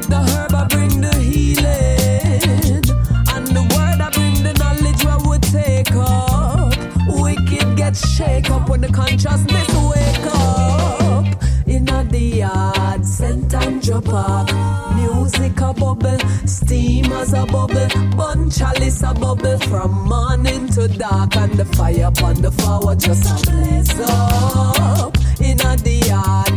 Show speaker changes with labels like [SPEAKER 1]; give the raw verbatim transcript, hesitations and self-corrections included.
[SPEAKER 1] The herb I bring the healing, and the word I bring the knowledge where we take up. Wicked get shake up when the consciousness wake up. Inna the yard, Saint Andrew Park, music a bubble, steam as a bubble, bun chalice a bubble from morning to dark, and the fire upon the floor just a blaze up. Inna the yard,